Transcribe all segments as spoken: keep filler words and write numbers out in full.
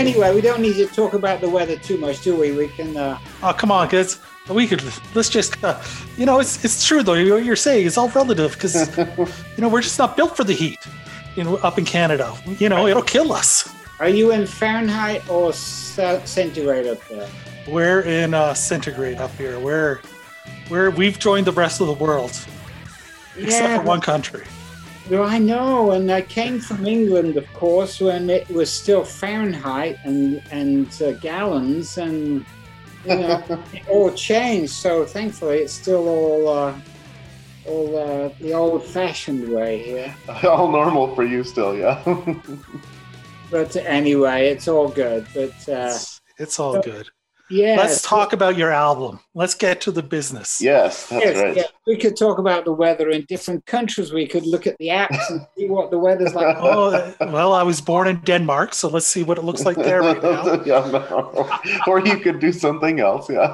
anyway, we don't need to talk about the weather too much, do we? We can. Uh... Oh, come on, kids. We could let's just, uh, you know, it's it's true though. What you're saying is all relative because, you know, we're just not built for the heat. You know, up in Canada, you know, it'll kill us. Are you in Fahrenheit or centigrade up there? We're in uh, centigrade up here. We're we're we've joined the rest of the world, except yeah, for one country. Well, I know, and I came from England, of course, when it was still Fahrenheit and and uh, gallons, and you know, it all changed. So thankfully, it's still all uh, all uh, the old-fashioned way here. All normal for you, still, yeah. But anyway, it's all good. But uh, it's, it's all so, good. Yeah. Let's talk about your album. Let's get to the business. Yes, that's yes, right. Yeah. We could talk about the weather in different countries. We could look at the apps and see what the weather's like. Oh, well, I was born in Denmark, so let's see what it looks like there right now. Yeah, no. Or you could do something else, yeah.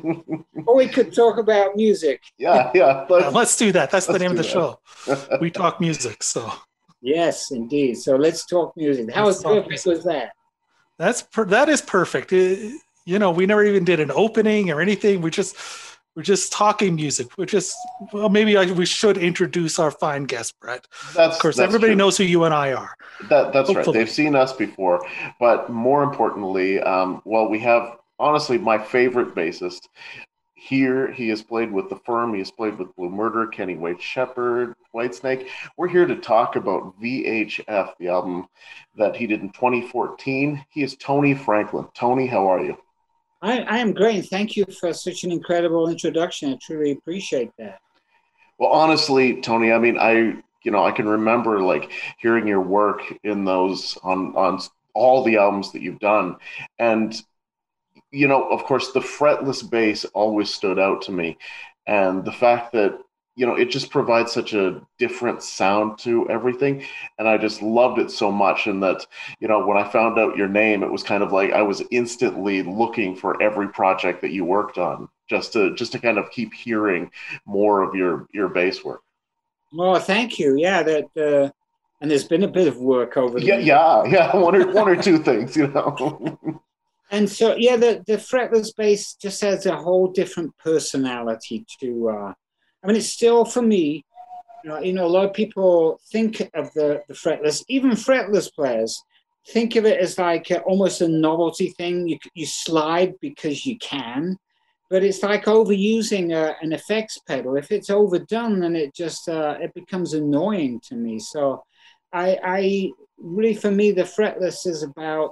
Or we could talk about music. Yeah, yeah. Let's, yeah, let's do that. That's the name of the that. show. We talk music, so. Yes, indeed. So let's talk music. How perfect was that? That's per- that is perfect. It, you know, we never even did an opening or anything. We just we're just talking music. We're just well, maybe I, we should introduce our fine guest, Brett. That's, of course, that's everybody true. knows who you and I are. That that's Hopefully. right. They've seen us before, but more importantly, um, well, we have honestly my favorite bassist. Here, he has played with The Firm. He has played with Blue Murder, Kenny Wade Shepherd, Whitesnake. We're here to talk about V H F, the album that he did in twenty fourteen. He is Tony Franklin. Tony, how are you? I, I am great. Thank you for such an incredible introduction. I truly appreciate that. Well, honestly, Tony, I mean, I you know, I can remember like hearing your work in those on on all the albums that you've done, and you know, of course, the fretless bass always stood out to me. And the fact that, you know, it just provides such a different sound to everything. And I just loved it so much. And that, you know, when I found out your name, it was kind of like I was instantly looking for every project that you worked on just to just to kind of keep hearing more of your, your bass work. Oh, thank you. Yeah, that uh, and there's been a bit of work over the Yeah, years. yeah, yeah. One or one or two things, you know. And so, yeah, the, the fretless bass just has a whole different personality to, uh, I mean, it's still, for me, you know, you know, a lot of people think of the, the fretless, even fretless players, think of it as like a, almost a novelty thing. You, you slide because you can, but it's like overusing a, an effects pedal. If it's overdone, then it just, uh, it becomes annoying to me. So I, I really, for me, the fretless is about,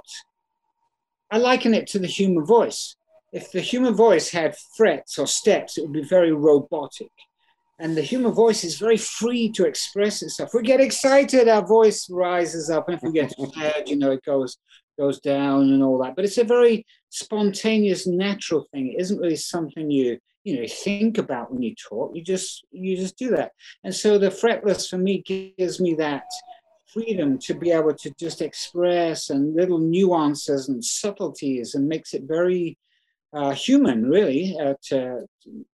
I liken it to the human voice. If the human voice had frets or steps, it would be very robotic. And the human voice is very free to express itself. If we get excited, our voice rises up. And if we get sad, you know, it goes goes down and all that. But it's a very spontaneous, natural thing. It isn't really something you, you know, think about when you talk. You just you just do that. And so the fretless for me gives me that freedom to be able to just express and little nuances and subtleties, and makes it very uh, human, really. Uh, to,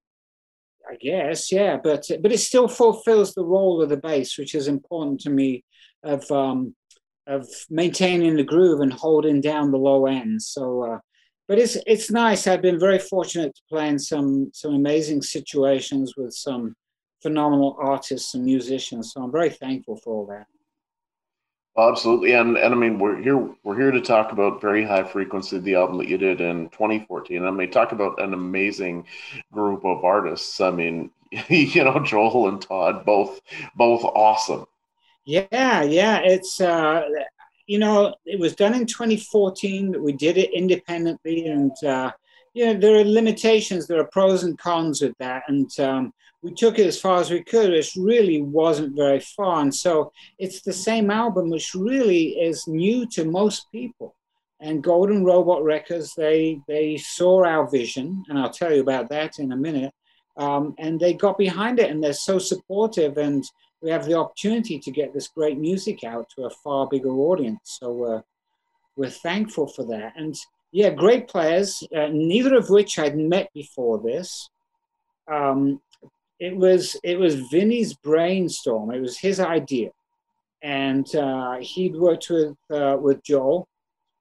I guess, yeah, but but it still fulfills the role of the bass, which is important to me, of um, of maintaining the groove and holding down the low ends. So, uh, but it's it's nice. I've been very fortunate to play in some some amazing situations with some phenomenal artists and musicians. So I'm very thankful for all that. Absolutely, and and I mean we're here we're here to talk about Very High Frequency, the album that you did in twenty fourteen. I mean, talk about an amazing group of artists. I mean, you know, Joel and Todd, both both awesome. Yeah, yeah, it's uh, you know, it was done in twenty fourteen. We did it independently, and uh, you know, there are limitations. There are pros and cons with that, and um, we took it as far as we could. It really wasn't very far. And so it's the same album, which really is new to most people. And Golden Robot Records, they they saw our vision, and I'll tell you about that in a minute. Um, and they got behind it, and they're so supportive. And we have the opportunity to get this great music out to a far bigger audience. So we're, we're thankful for that. And yeah, great players, uh, neither of which I'd met before this. Um, It was it was Vinny's brainstorm. It was his idea, and uh, he'd worked with uh, with Joel,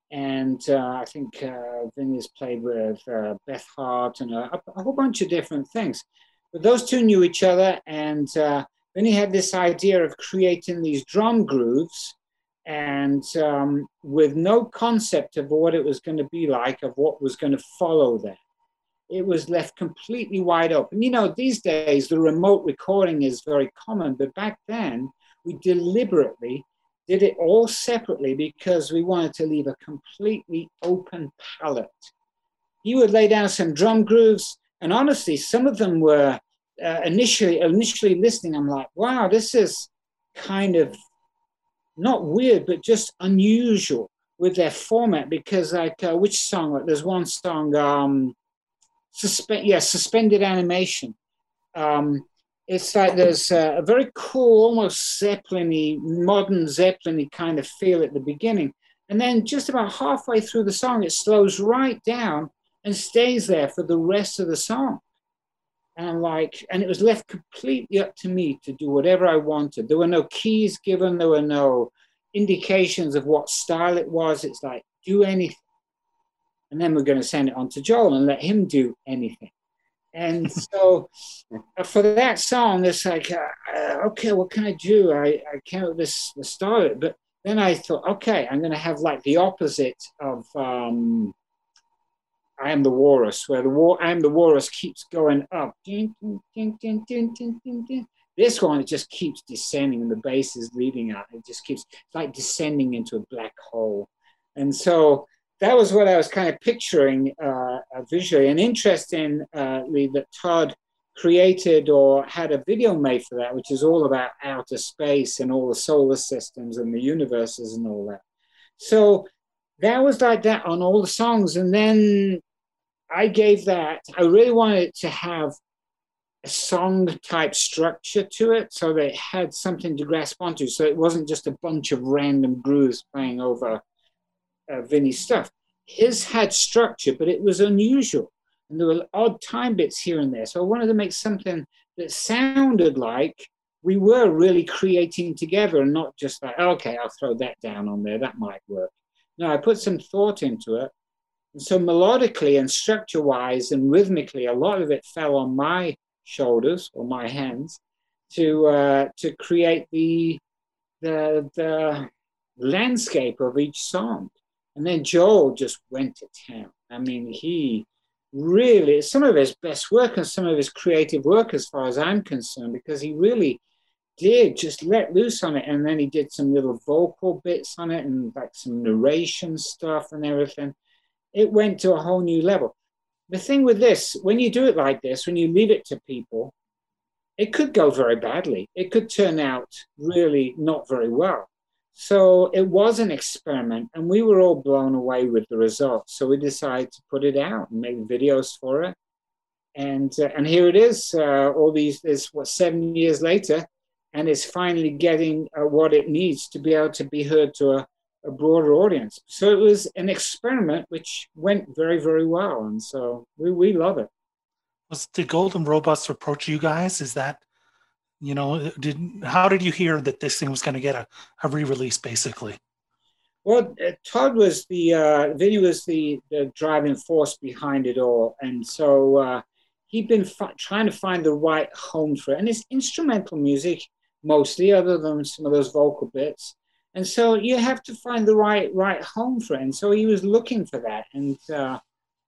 And uh, I think uh, Vinny's played with uh, Beth Hart and a, a whole bunch of different things. But those two knew each other, and uh, Vinny had this idea of creating these drum grooves, and um, with no concept of what it was going to be like, of what was going to follow that. It was left completely wide open. You know, these days, the remote recording is very common, but back then, we deliberately did it all separately because we wanted to leave a completely open palette. He would lay down some drum grooves, and honestly, some of them were uh, initially, initially listening, I'm like, wow, this is kind of not weird, but just unusual with their format, because like, uh, which song? Like, there's one song, um, Suspend, yeah, suspended animation. Um, it's like there's a, a very cool, almost Zeppelin-y, modern Zeppelin-y kind of feel at the beginning. And then just about halfway through the song, it slows right down and stays there for the rest of the song. And I'm like, and it was left completely up to me to do whatever I wanted. There were no keys given. There were no indications of what style it was. It's like, do anything. And then we're going to send it on to Joel and let him do anything. And so for that song, it's like, uh, okay, what can I do? I, I can't this start it. But then I thought, okay, I'm going to have like the opposite of um, I Am the Walrus, where the war, I Am the Walrus keeps going up. This one, it just keeps descending, and the bass is leading up. It just keeps, it's like descending into a black hole. And so that was what I was kind of picturing uh, visually. And interestingly, that Todd created or had a video made for that, which is all about outer space and all the solar systems and the universes and all that. So that was like that on all the songs. And then I gave that, I really wanted it to have a song type structure to it, so that it had something to grasp onto. So it wasn't just a bunch of random grooves playing over Uh, Vinny's stuff. His had structure, but it was unusual. And there were odd time bits here and there. So I wanted to make something that sounded like we were really creating together and not just like, okay, I'll throw that down on there. That might work. No, I put some thought into it. And so melodically and structure-wise and rhythmically, a lot of it fell on my shoulders or my hands to uh, to create the, the, the landscape of each song. And then Joel just went to town. I mean, he really, some of his best work and some of his creative work as far as I'm concerned, because he really did just let loose on it. And then he did some little vocal bits on it and like some narration stuff and everything. It went to a whole new level. The thing with this, when you do it like this, when you leave it to people, it could go very badly. It could turn out really not very well. So it was an experiment, and we were all blown away with the results. So we decided to put it out and make videos for it. And uh, and here it is, uh, all these, this, what, seven years later, and it's finally getting uh, what it needs to be able to be heard to a, a broader audience. So it was an experiment which went very, very well. And so we, we love it. Was the Golden Robots approach you guys? Is that, you know, did how did you hear that this thing was going to get a, a re-release, basically? Well, uh, Todd was the, uh, Vinny was the, the driving force behind it all. And so uh, he'd been fi- trying to find the right home for it. And it's instrumental music, mostly, other than some of those vocal bits. And so you have to find the right right home for it. And so he was looking for that. And uh,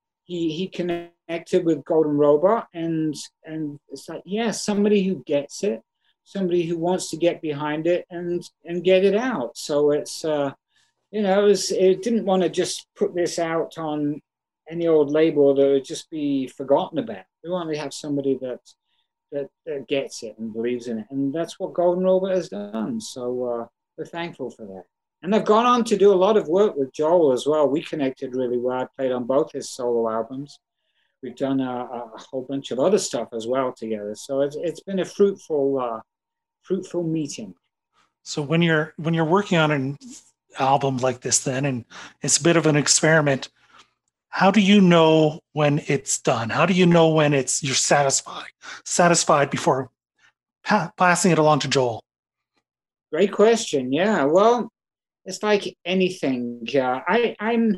he he connected with Golden Robot, and and it's like, yeah, somebody who gets it, somebody who wants to get behind it and and get it out. So it's uh, you know, it was, it didn't want to just put this out on any old label that would just be forgotten about. We want to have somebody that that, that gets it and believes in it, and that's what Golden Robot has done. So uh, we're thankful for that. And I've gone on to do a lot of work with Joel as well. We connected really well. I played on both his solo albums. We've done a, a whole bunch of other stuff as well together. So it's it's been a fruitful, uh, fruitful meeting. So when you're when you're working on an album like this, then, and it's a bit of an experiment, how do you know when it's done? How do you know when it's you're satisfied, satisfied before pa- passing it along to Joel? Great question. Yeah. Well, it's like anything. Uh, I, I'm,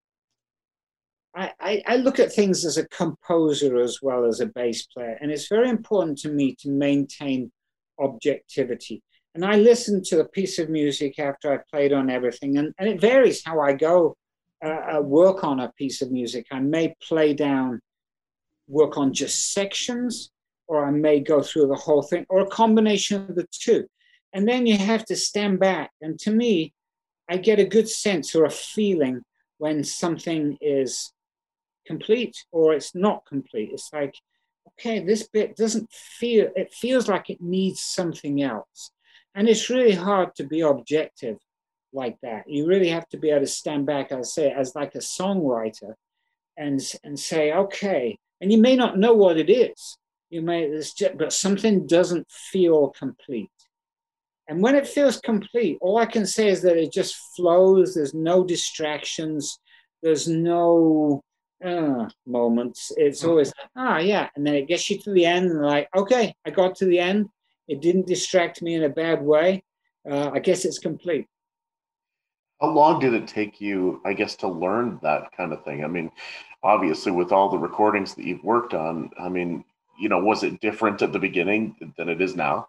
I, I look at things as a composer as well as a bass player, and it's very important to me to maintain objectivity. And I listen to a piece of music after I played on everything, and, and it varies how I go uh, work on a piece of music. I may play down, work on just sections, or I may go through the whole thing, or a combination of the two. And then you have to stand back. And to me, I get a good sense or a feeling when something is complete or it's not complete. It's like, okay, this bit doesn't feel, it feels like it needs something else. And it's really hard to be objective like that. You really have to be able to stand back, I say, as like a songwriter and, and say, okay, and you may not know what it is. You may, it's just, but something doesn't feel complete. And when it feels complete, all I can say is that it just flows. There's no distractions. There's no uh, moments. It's always, ah, yeah. And then it gets you to the end and like, okay, I got to the end. It didn't distract me in a bad way. Uh, I guess it's complete. How long did it take you, I guess, to learn that kind of thing? I mean, obviously, with all the recordings that you've worked on, I mean, you know, was it different at the beginning than it is now?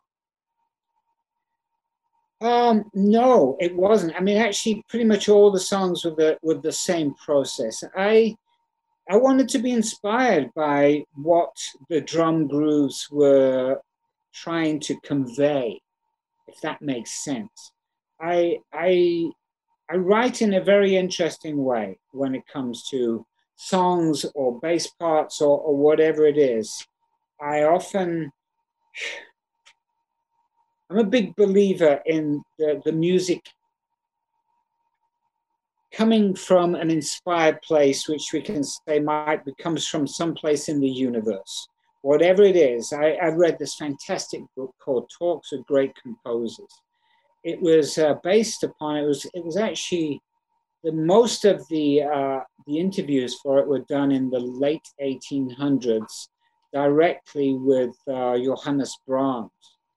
Um, no, it wasn't. I mean, actually, pretty much all the songs were the with the same process. I I wanted to be inspired by what the drum grooves were trying to convey, if that makes sense. I I I write in a very interesting way when it comes to songs or bass parts or, or whatever it is. I often I'm a big believer in the, the music coming from an inspired place, which we can say might be, comes from some place in the universe. Whatever it is, I, I read this fantastic book called Talks with Great Composers. It was uh, based upon, it was, it was actually, the most of the, uh, the interviews for it were done in the late eighteen hundreds directly with uh, Johannes Brahms.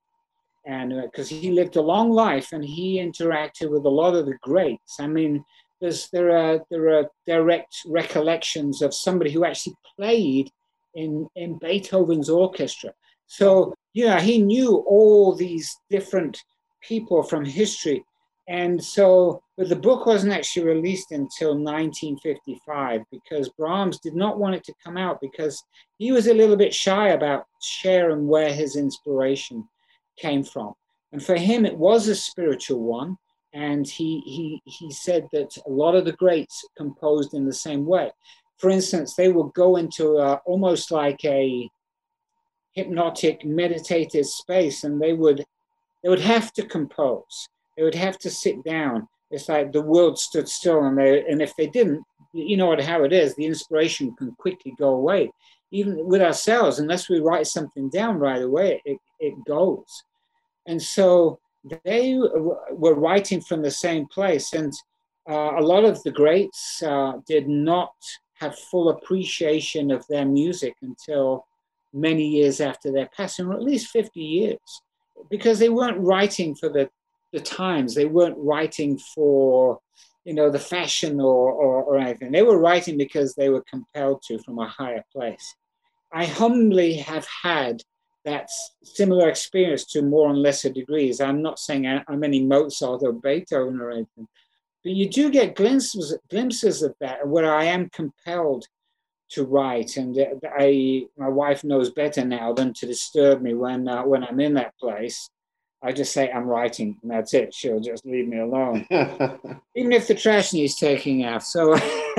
And because uh, he lived a long life and he interacted with a lot of the greats. I mean, there's, there are there are direct recollections of somebody who actually played in, in Beethoven's orchestra. So, yeah, he knew all these different people from history. And so, but the book wasn't actually released until nineteen fifty-five because Brahms did not want it to come out because he was a little bit shy about sharing where his inspiration came from. And for him, it was a spiritual one. And he, he, he said that a lot of the greats composed in the same way. For instance, they would go into a, almost like a hypnotic, meditative space, and they would, they would have to compose. They would have to sit down. It's like the world stood still, and they, and if they didn't, you know what, how it is, the inspiration can quickly go away. Even with ourselves, unless we write something down right away, it, it goes. And so they were writing from the same place. And uh, a lot of the greats uh, did not have full appreciation of their music until many years after their passing, or at least fifty years, because they weren't writing for the, the times. They weren't writing for, you know, the fashion or, or, or anything. They were writing because they were compelled to from a higher place. I humbly have had that similar experience to more and lesser degrees. I'm not saying I'm any Mozart or Beethoven or anything, but you do get glimpses, glimpses of that where I am compelled to write. And I, my wife knows better now than to disturb me when, uh, when I'm in that place. I just say I'm writing and that's it. She'll just leave me alone. Even if the trash needs taking out. So,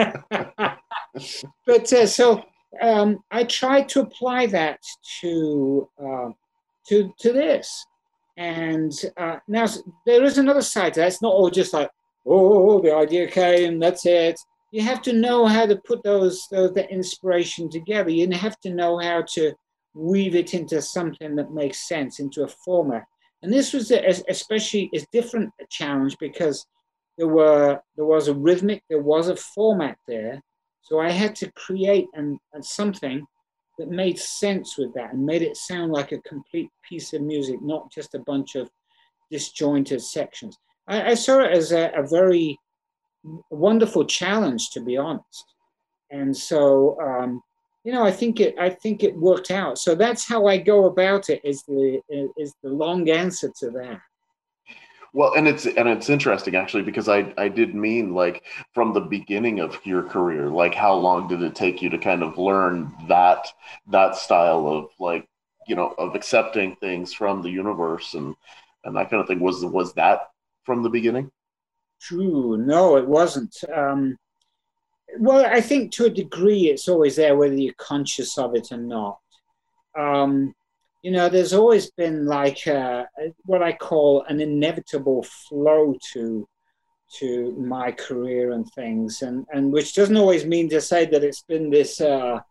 but uh, so, Um, I tried to apply that to uh, to to this, and uh, now there is another side to that. It's not all just like, oh, the idea came, that's it. You have to know how to put those, those the inspiration together. You have to know how to weave it into something that makes sense, into a format. And this was a, especially a different challenge because there were there was a rhythmic, there was a format there. So I had to create an, an something that made sense with that and made it sound like a complete piece of music, not just a bunch of disjointed sections. I, I saw it as a, a very wonderful challenge, to be honest. And so, um, you know, I think it. I think it worked out. So that's how I go about it. Is the is the long answer to that. Well, and it's and it's interesting actually, because I I did mean like from the beginning of your career, like how long did it take you to kind of learn that that style of like, you know, of accepting things from the universe and and that kind of thing. Was was that from the beginning? True. No, it wasn't. Um, well, I think to a degree it's always there, whether you're conscious of it or not. Um, you know, there's always been like uh, what I call an inevitable flow to to my career and things, and and which doesn't always mean to say that it's been this uh,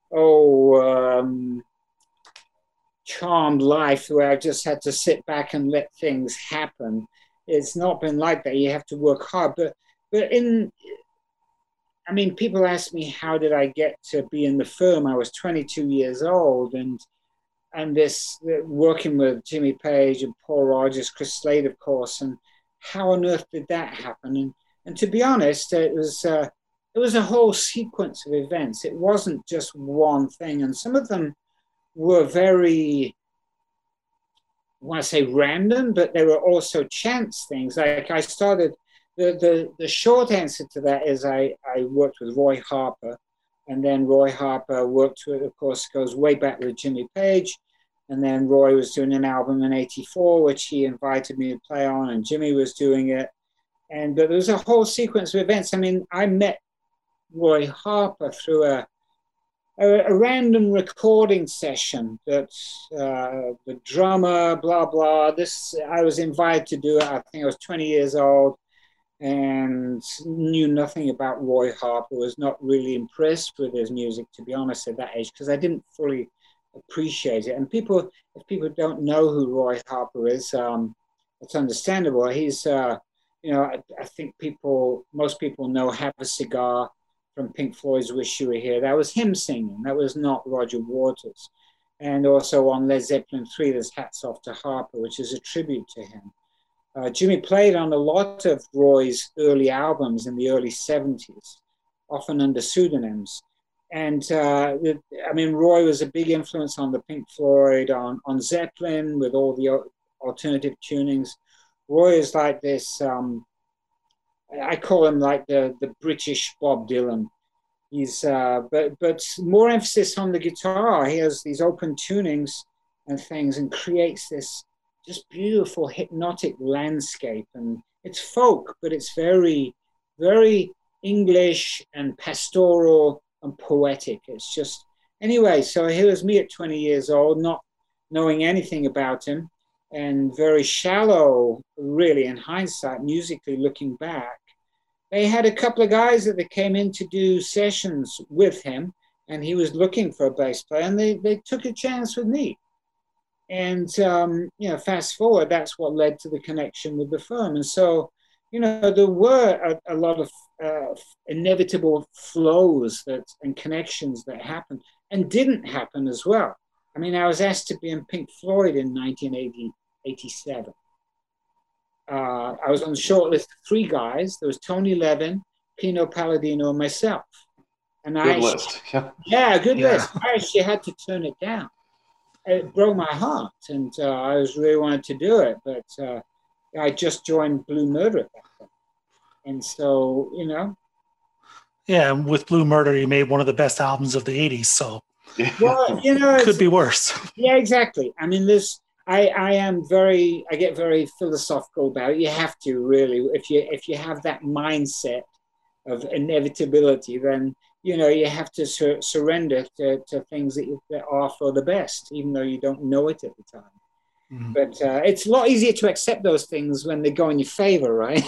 oh um, charmed life where I just had to sit back and let things happen. It's not been like that. You have to work hard, but but in I mean, people ask me how did I get to be in the firm? I was twenty-two years old, and and this working with Jimmy Page and Paul Rodgers, Chris Slade, of course, and how on earth did that happen? And and to be honest, it was uh, it was a whole sequence of events. It wasn't just one thing, and some of them were very, I want to say random, but they were also chance things. Like I started. The, the the short answer to that is I, I worked with Roy Harper, and then Roy Harper worked with, of course, goes way back with Jimmy Page, and then Roy was doing an album in eighty-four, which he invited me to play on, and Jimmy was doing it. And but there was a whole sequence of events. I mean, I met Roy Harper through a a, a random recording session that uh, the drummer, blah, blah, this, I was invited to do it. I think I was twenty years old. And knew nothing about Roy Harper, was not really impressed with his music, to be honest, at that age, because I didn't fully appreciate it. And people, if people don't know who Roy Harper is, um, it's understandable. He's, uh, you know, I, I think people, most people know Have a Cigar from Pink Floyd's Wish You Were Here. That was him singing. That was not Roger Waters. And also on Led Zeppelin three, there's Hats Off to Harper, which is a tribute to him. Uh, Jimmy played on a lot of Roy's early albums in the early seventies, often under pseudonyms. And uh, I mean, Roy was a big influence on the Pink Floyd, on, on Zeppelin with all the alternative tunings. Roy is like this, um, I call him like the, the British Bob Dylan. He's, uh, but, but more emphasis on the guitar. He has these open tunings and things and creates this just beautiful hypnotic landscape. And it's folk, but it's very, very English and pastoral and poetic. It's just, anyway, so here was me at twenty years old, not knowing anything about him, and very shallow, really, in hindsight, musically looking back. They had a couple of guys that they came in to do sessions with him, and he was looking for a bass player, and they, they took a chance with me. And, um, you know, fast forward, that's what led to the connection with the firm. And so, you know, there were a, a lot of uh, inevitable flows that and connections that happened and didn't happen as well. I mean, I was asked to be in Pink Floyd in nineteen eighty-seven. Uh, I was on the short list of three guys. There was Tony Levin, Pino Palladino, and myself. And good I list. Yeah, yeah good yeah. list. I actually had to turn it down. It broke my heart, and uh, I was really wanted to do it, but uh, I just joined Blue Murder at that point. And so, you know. Yeah, and with Blue Murder, you made one of the best albums of the eighties, so well, you know, could be worse. Yeah, exactly. I mean, this. I, I am very. I get very philosophical about it. You have to really, if you if you have that mindset of inevitability, then you know you have to sur- surrender to, to things that, you, that are for the best, even though you don't know it at the time. Mm. But uh, it's a lot easier to accept those things when they go in your favor, right?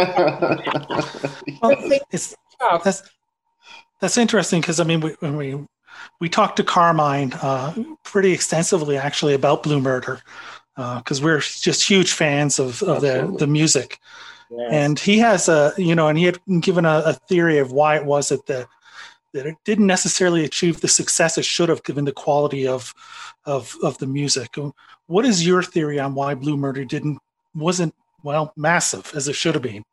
Well, it's, that's that's interesting because I mean we when we we talked to Carmine uh, pretty extensively actually about Blue Murder because uh, we're just huge fans of, of the the music, yes. And he has a you know and he had given a, a theory of why it was that the that it didn't necessarily achieve the success it should have given the quality of of of the music. What is your theory on why Blue Murder didn't wasn't well, massive as it should have been?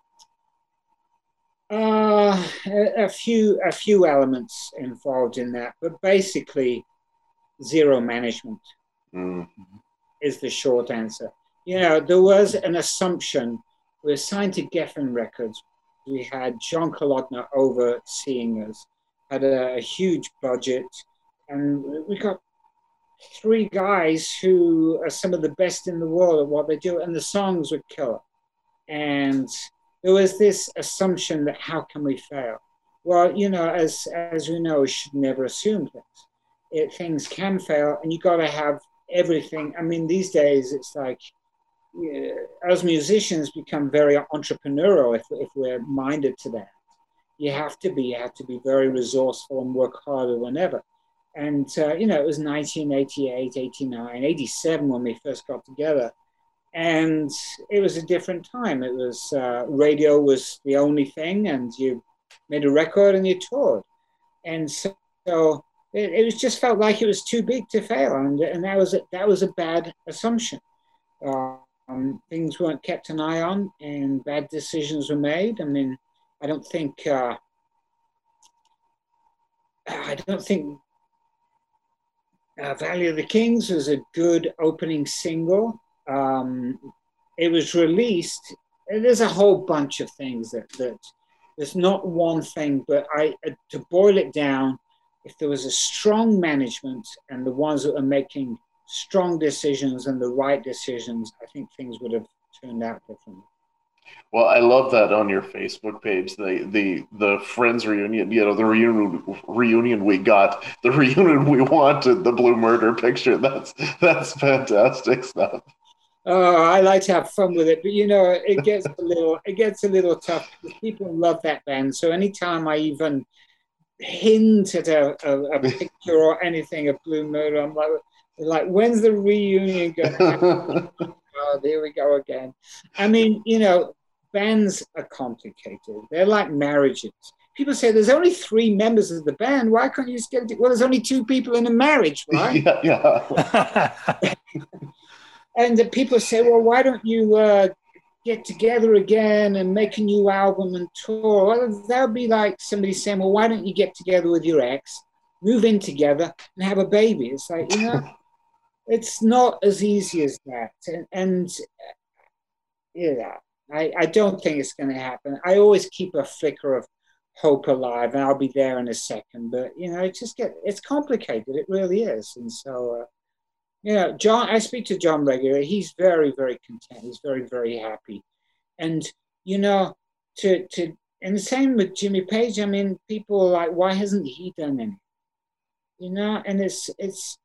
Uh, a, a few a few elements involved in that, but basically zero management Mm. is the short answer. You know, there was an assumption. We were signed to Geffen Records. We had John Kolodner overseeing us, had a, a huge budget, and we got three guys who are some of the best in the world at what they do, and the songs were killer. And there was this assumption that how can we fail? Well, you know, as as we know, we should never assume things. It, things can fail, and you got to have everything. I mean, these days it's like yeah, as musicians become very entrepreneurial if if we're minded to that. You have to be. You have to be very resourceful and work harder than ever. And uh, you know, it was nineteen eighty-eight, eighty-nine, eighty-seven when we first got together. And it was a different time. It was uh, radio was the only thing, and you made a record and you toured. And so, so it, it was just felt like it was too big to fail, and and that was a, that was a bad assumption. Um, things weren't kept an eye on, and bad decisions were made. I mean, I don't think uh, I don't think uh, Valley of the Kings was a good opening single. Um, it was released. There's a whole bunch of things that, that there's not one thing, but I to boil it down, if there was a strong management and the ones that are making strong decisions and the right decisions, I think things would have turned out differently. Well, I love that on your Facebook page, the the the Friends reunion, you know, the reunion reunion we got, the reunion we wanted, the Blue Murder picture. That's that's fantastic stuff. Oh, I like to have fun with it, but you know, it gets a little, it gets a little tough because people love that band. So anytime I even hint at a, a, a picture or anything of Blue Murder, I'm like, like, when's the reunion going to happen? Oh, there we go again. I mean, you know, bands are complicated. They're like marriages. People say there's only three members of the band. Why can't you just get it? Well, there's only two people in a marriage, right? Yeah, yeah. And the people say, well, why don't you uh, get together again and make a new album and tour? Well, that would be like somebody saying, well, why don't you get together with your ex, move in together and have a baby? It's like, you know, it's not as easy as that. And, and yeah, I, I don't think it's going to happen. I always keep a flicker of hope alive, and I'll be there in a second. But, you know, it just get, it's complicated. It really is. And so, uh, you know, John, I speak to John regularly. He's very, very content. He's very, very happy. And, you know, to, to, and the same with Jimmy Page. I mean, people are like, why hasn't he done anything? You know, and it's, it's,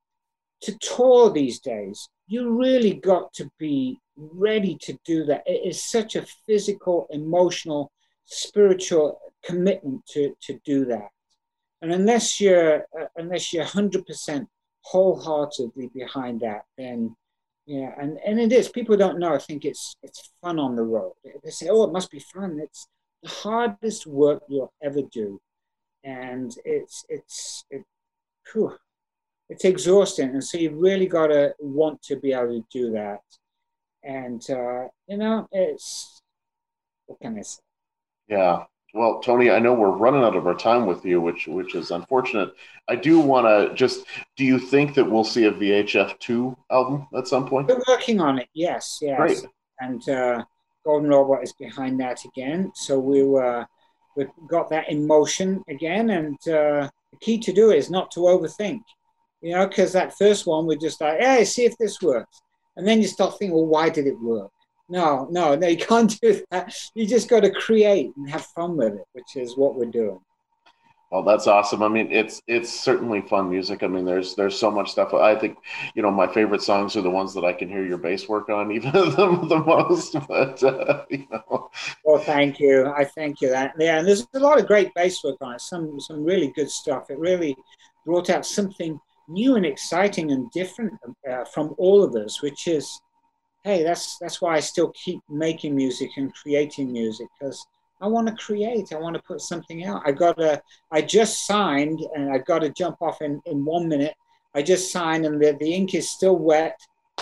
to tour these days, you really got to be ready to do that. It is such a physical, emotional, spiritual commitment to, to do that. And unless you're, uh, unless you're one hundred percent wholeheartedly behind that, then yeah, and, and it is. People don't know. I think it's it's fun on the road. They say, "Oh, it must be fun." It's the hardest work you'll ever do, and it's it's it, whew, it's exhausting. And so you've really got to want to be able to do that. And uh, you know, it's what can I say? Yeah. Well, Tony, I know we're running out of our time with you, which which is unfortunate. I do want to just, do you think that we'll see a V H F two album at some point? We're working on it, yes, yes. Great. And uh, Golden Robot is behind that again. So we uh, we've got that in motion again. And uh, the key to do it is not to overthink, you know, because that first one, we're just like, hey, see if this works. And then you start thinking, well, why did it work? No, no, no, you can't do that. You just got to create and have fun with it, which is what we're doing. Well, that's awesome. I mean, it's it's certainly fun music. I mean, there's there's so much stuff. I think, you know, my favorite songs are the ones that I can hear your bass work on, even the, the most. But uh, you know. Well, thank you. I thank you that. Yeah, and there's a lot of great bass work on it. Some some really good stuff. It really brought out something new and exciting and different uh, from all of us, which is. Hey, that's that's why I still keep making music and creating music, because I want to create. I want to put something out. I got a. I just signed, and I got to jump off in, in one minute. I just signed, and the, the ink is still wet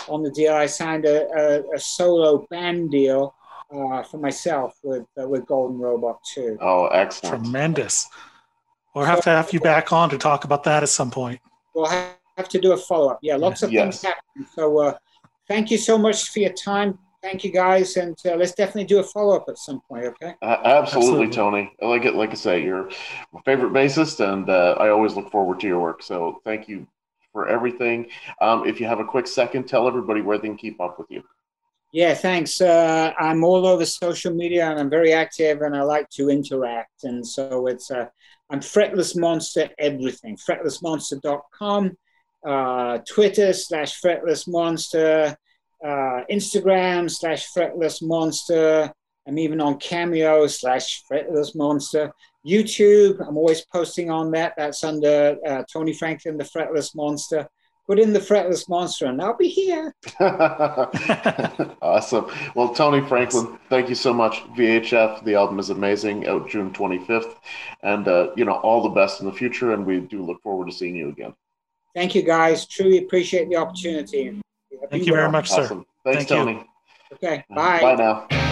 on the deal. I signed a, a, a solo band deal uh, for myself with uh, with Golden Robot too. Oh, excellent! Tremendous. We'll have to have you back on to talk about that at some point. We'll have to do a follow up. Yeah, lots of yes. things happening. So uh, thank you so much for your time. Thank you, guys, and uh, let's definitely do a follow up at some point. Okay. Uh, absolutely, absolutely, Tony. I like it. Like I say, you're my favorite bassist, and uh, I always look forward to your work. So thank you for everything. Um, if you have a quick second, tell everybody where they can keep up with you. Yeah, thanks. Uh, I'm all over social media, and I'm very active, and I like to interact. And so it's uh, I'm Fretless Monster everything. fretless monster dot com, uh, Twitter slash Fretless Monster. Uh, Instagram slash Fretless Monster. I'm even on Cameo slash Fretless Monster. YouTube, I'm always posting on that. That's under uh, Tony Franklin, the Fretless Monster. Put in the Fretless Monster and I'll be here. Awesome. Well, Tony Franklin, thank you so much. V H F, the album is amazing, out June twenty-fifth. And, uh, you know, all the best in the future. And we do look forward to seeing you again. Thank you, guys. Truly appreciate the opportunity. Thank you very much, sir. Awesome. Thanks, Thank Tony. You. Okay, bye. Bye now.